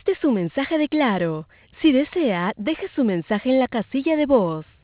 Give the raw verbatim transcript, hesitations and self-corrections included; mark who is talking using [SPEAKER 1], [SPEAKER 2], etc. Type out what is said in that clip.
[SPEAKER 1] Este es un mensaje de Claro. Si desea, deje su mensaje en la casilla de voz.